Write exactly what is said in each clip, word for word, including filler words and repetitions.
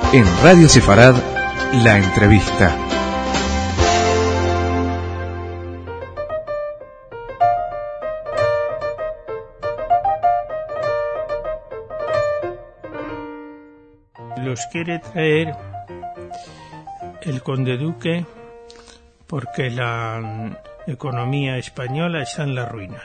En Radio Sefarad, la entrevista. Los quiere traer el conde duque porque la economía española está en la ruina.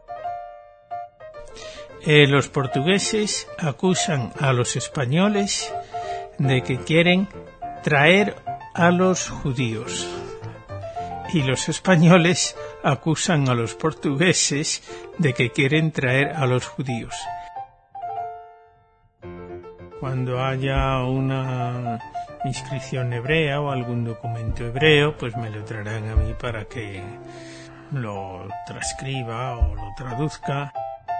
Eh, los portugueses acusan a los españoles de que quieren traer a los judíos y los españoles acusan a los portugueses de que quieren traer a los judíos. Cuando haya una inscripción hebrea o algún documento hebreo, pues me lo traerán a mí para que lo transcriba o lo traduzca.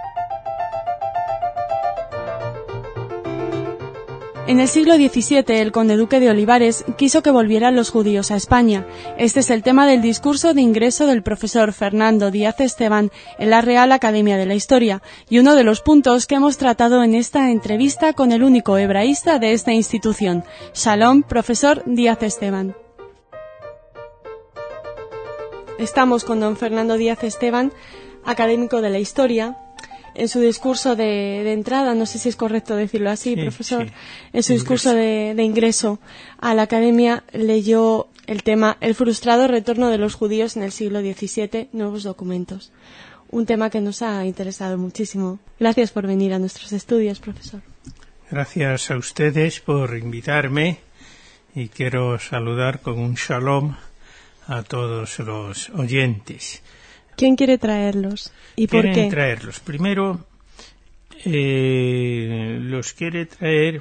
En el siglo diecisiete, el conde duque de Olivares quiso que volvieran los judíos a España. Este es el tema del discurso de ingreso del profesor Fernando Díaz Esteban en la Real Academia de la Historia, y uno de los puntos que hemos tratado en esta entrevista con el único hebraísta de esta institución. Shalom, profesor Díaz Esteban. Estamos con don Fernando Díaz Esteban, académico de la Historia. En su discurso de, de entrada, no sé si es correcto decirlo así, sí, profesor, sí. En su discurso de, de ingreso a la academia leyó el tema El frustrado retorno de los judíos en el siglo diecisiete, nuevos documentos. Un tema que nos ha interesado muchísimo. Gracias por venir a nuestros estudios, profesor. Gracias a ustedes por invitarme y quiero saludar con un shalom a todos los oyentes. ¿Quién quiere traerlos y por qué? Quieren traerlos. Primero, eh, los quiere traer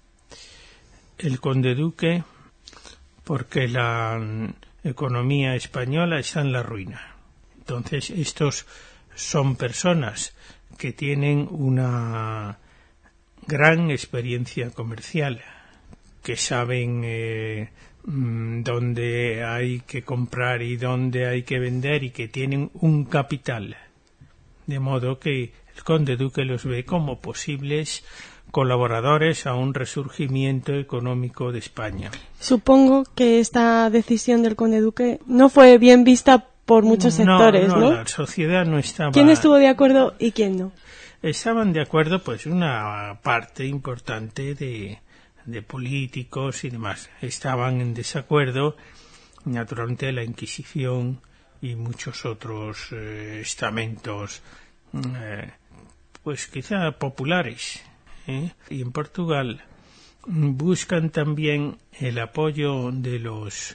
el conde duque porque la economía española está en la ruina. Entonces, estos son personas que tienen una gran experiencia comercial, que saben eh, dónde hay que comprar y dónde hay que vender y que tienen un capital, de modo que el conde duque los ve como posibles colaboradores a un resurgimiento económico de España. Supongo que esta decisión del conde duque no fue bien vista por muchos sectores, ¿no? No, no, la sociedad no estaba... ¿Quién estuvo de acuerdo y quién no? Estaban de acuerdo pues una parte importante de de políticos y demás. Estaban en desacuerdo, naturalmente, la Inquisición y muchos otros eh, estamentos, eh, pues quizá populares. ¿eh? Y en Portugal buscan también el apoyo de los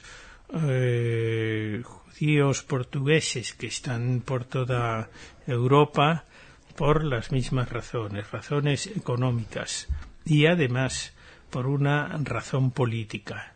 eh, judíos portugueses que están por toda Europa por las mismas razones, razones económicas y además por una razón política.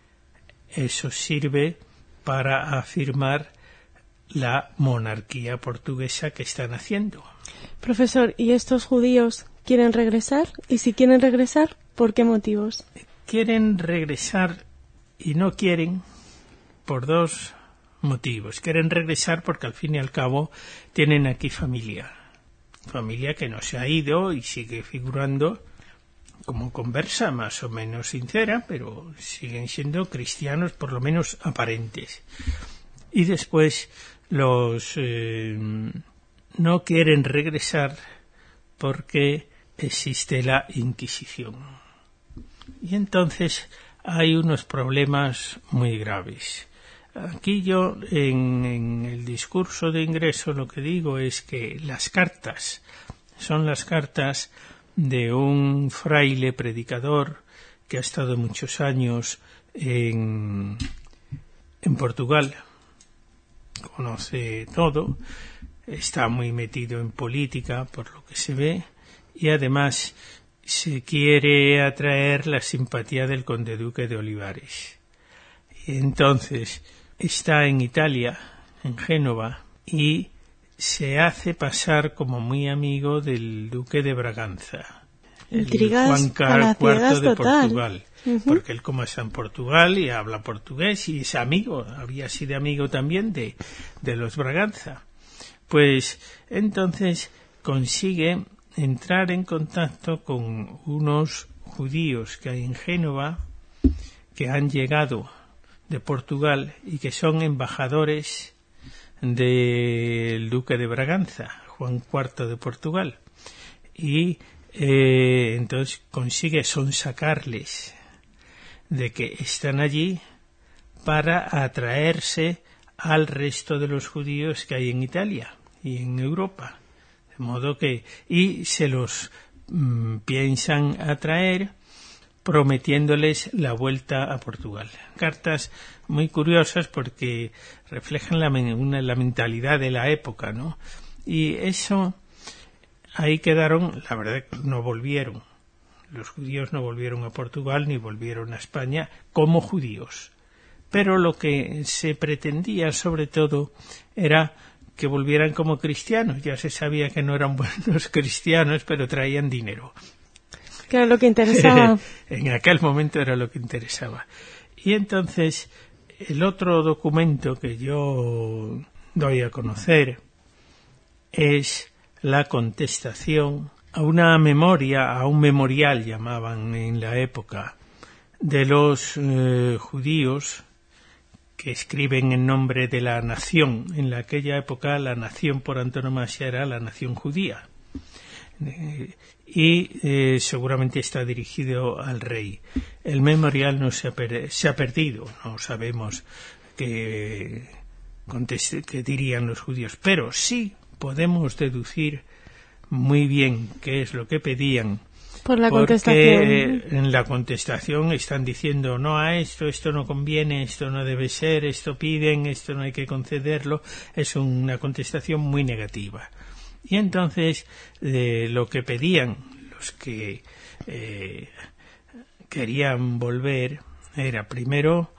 Eso sirve para afirmar la monarquía portuguesa que están haciendo. Profesor, ¿y estos judíos quieren regresar? Y si quieren regresar, ¿por qué motivos? Quieren regresar y no quieren por dos motivos. Quieren regresar porque al fin y al cabo tienen aquí familia. Familia que no se ha ido y sigue figurando como conversa más o menos sincera, pero siguen siendo cristianos por lo menos aparentes. Y después los eh, no quieren regresar porque existe la Inquisición. Y entonces hay unos problemas muy graves. Aquí yo en, en el discurso de ingreso lo que digo es que las cartas son las cartas de un fraile predicador que ha estado muchos años en, en Portugal, conoce todo, está muy metido en política por lo que se ve y además se quiere atraer la simpatía del conde duque de Olivares. Entonces está en Italia, en Génova, y se hace pasar como muy amigo del duque de Braganza, Intrigas el Juan cuarto de total. Portugal, uh-huh. porque él como está en Portugal y habla portugués y es amigo, había sido amigo también de, de los Braganza. Pues entonces consigue entrar en contacto con unos judíos que hay en Génova, que han llegado de Portugal y que son embajadores del duque de Braganza, Juan cuarto de Portugal, y eh, entonces consigue sonsacarles de que están allí para atraerse al resto de los judíos que hay en Italia y en Europa, de modo que y se los mmm, piensan atraer prometiéndoles la vuelta a Portugal. Cartas muy curiosas porque reflejan la, una, la mentalidad de la época, ¿no? Y eso, ahí quedaron, la verdad no volvieron. Los judíos no volvieron a Portugal ni volvieron a España como judíos. Pero lo que se pretendía sobre todo era que volvieran como cristianos. Ya se sabía que no eran buenos cristianos, pero traían dinero. Que era lo que interesaba. En aquel momento era lo que interesaba. Y entonces, el otro documento que yo doy a conocer es la contestación a una memoria, a un memorial llamaban en la época, de los eh, judíos que escriben en nombre de la nación. En aquella época la nación por antonomasia era la nación judía. Eh, y eh, seguramente está dirigido al rey. El memorial no se ha, per- se ha perdido, no sabemos qué, conteste- qué dirían los judíos, pero sí podemos deducir muy bien qué es lo que pedían, por la porque contestación. En la contestación están diciendo no a esto, esto no conviene, esto no debe ser, esto piden, esto no hay que concederlo. Es una contestación muy negativa. Y entonces eh, lo que pedían los que eh, querían volver era primero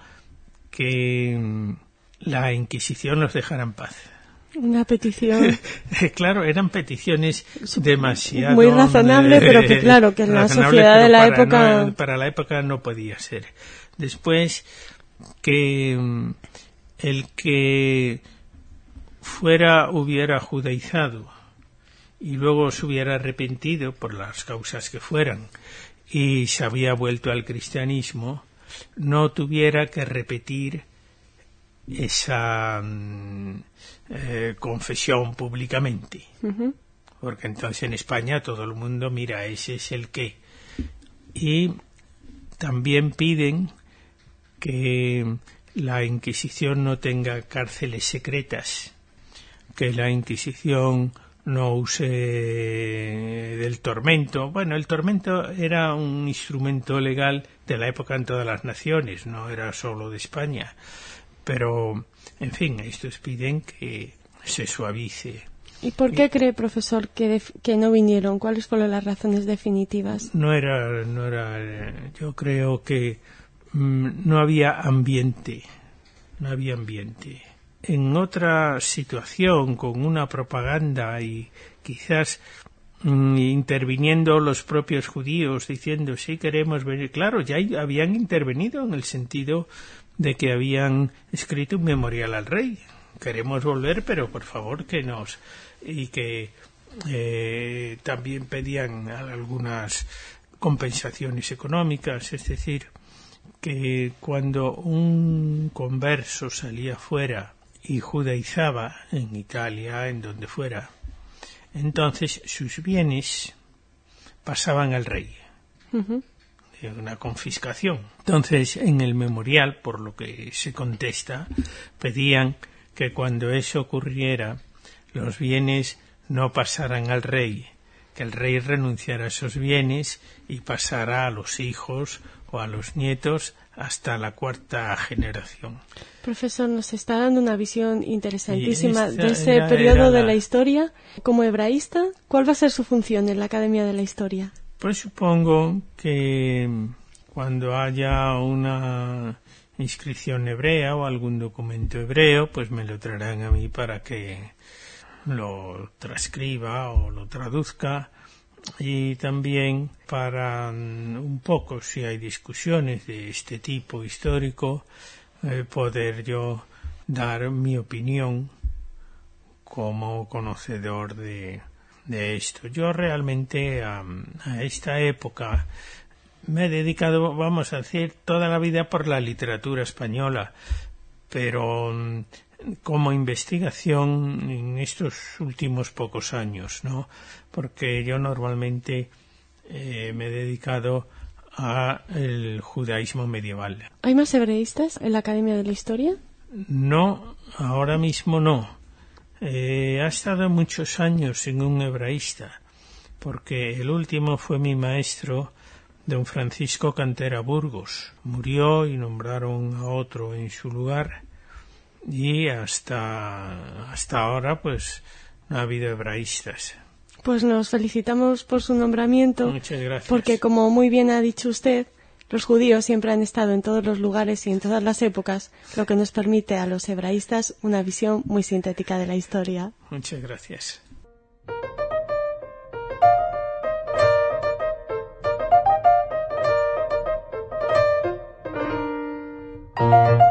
que la Inquisición los dejara en paz. Una petición. Claro, eran peticiones demasiado... muy razonable, eh, pero que claro, que en la sociedad de la para época... No, para la época no podía ser. Después, que el que fuera hubiera judaizado y luego se hubiera arrepentido por las causas que fueran y se había vuelto al cristianismo, no tuviera que repetir esa eh, confesión públicamente. Uh-huh. Porque entonces en España todo el mundo, mira, ese es el que. Y también piden que la Inquisición no tenga cárceles secretas, que la Inquisición no use del tormento. Bueno, el tormento era un instrumento legal de la época en todas las naciones, no era solo de España. Pero, en fin, estos piden que se suavice. ¿Y por qué cree, profesor, que, def- que no vinieron? ¿Cuáles fueron las razones definitivas? No era, no era, yo creo que mmm, no había ambiente, no había ambiente. En otra situación, con una propaganda y quizás mmm, interviniendo los propios judíos diciendo sí queremos venir, claro, ya habían intervenido en el sentido de que habían escrito un memorial al rey. Queremos volver, pero por favor que nos... y que eh, también pedían algunas compensaciones económicas, es decir, que cuando un converso salía fuera y judaizaba en Italia, en donde fuera, entonces sus bienes pasaban al rey. Uh-huh. Una confiscación. Entonces, en el memorial, por lo que se contesta, pedían que cuando eso ocurriera, los bienes no pasaran al rey, que el rey renunciara a esos bienes y pasara a los hijos o a los nietos hasta la cuarta generación. Profesor, nos está dando una visión interesantísima esta, de ese era, periodo era la... de la historia. Como hebraísta, ¿cuál va a ser su función en la Academia de la Historia? Pues supongo que cuando haya una inscripción hebrea o algún documento hebreo, pues me lo traerán a mí para que lo transcriba o lo traduzca, y también para un poco, si hay discusiones de este tipo histórico, eh, poder yo dar mi opinión como conocedor de de esto. Yo realmente a, a esta época me he dedicado, vamos a decir, toda la vida por la literatura española, pero como investigación en estos últimos pocos años, ¿no? Porque yo normalmente eh, me he dedicado a el judaísmo medieval. ¿Hay más hebreístas en la Academia de la Historia? No, ahora mismo no. Eh, ha estado muchos años sin un hebraísta, porque el último fue mi maestro, don Francisco Cantera Burgos. Murió y nombraron a otro en su lugar, y hasta, hasta ahora pues no ha habido hebraístas. Pues nos felicitamos por su nombramiento. Muchas gracias. Porque, como muy bien ha dicho usted, los judíos siempre han estado en todos los lugares y en todas las épocas, lo que nos permite a los hebraístas una visión muy sintética de la historia. Muchas gracias. Thank you.